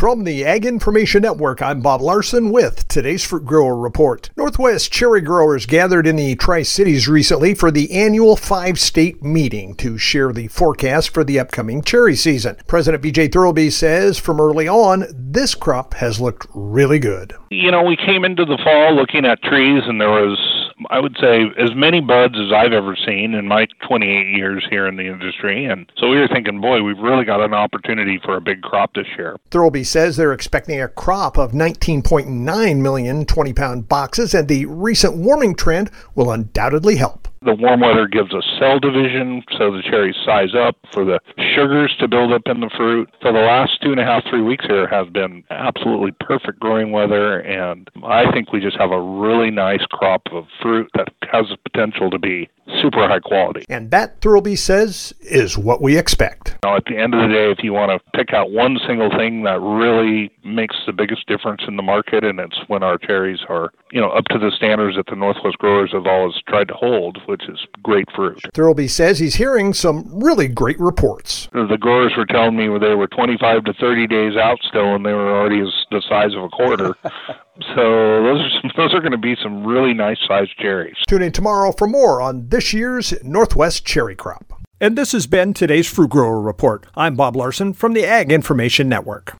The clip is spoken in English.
From the Ag Information Network, I'm Bob Larson with today's Fruit Grower Report. Northwest cherry growers gathered in the Tri-Cities recently for the annual 5-state meeting to share the forecast for the upcoming cherry season. President B.J. Thurlby says from early on, this crop has looked really good. We came into the fall looking at trees, and there was, I would say, as many buds as I've ever seen in my 28 years here in the industry. And so we were thinking, boy, we've really got an opportunity for a big crop this year. Thurlby says they're expecting a crop of 19.9 million 20-pound boxes, and the recent warming trend will undoubtedly help. The warm weather gives us cell division, so the cherries size up for the sugars to build up in the fruit. So the last 2.5, 3 weeks here have been absolutely perfect growing weather, and I think we just have a really nice crop of fruit that has the potential to be super high quality. And that, Thurlby says, is what we expect. At the end of the day, if you want to pick out one single thing that really makes the biggest difference in the market, and it's when our cherries are, up to the standards that the Northwest growers have always tried to hold, which is great fruit. Thurlby says he's hearing some really great reports. The growers were telling me they were 25 to 30 days out still, and they were already the size of a quarter. So those are going to be some really nice sized cherries. Tune in tomorrow for more on this year's Northwest cherry crop. And this has been today's Fruit Grower Report. I'm Bob Larson from the Ag Information Network.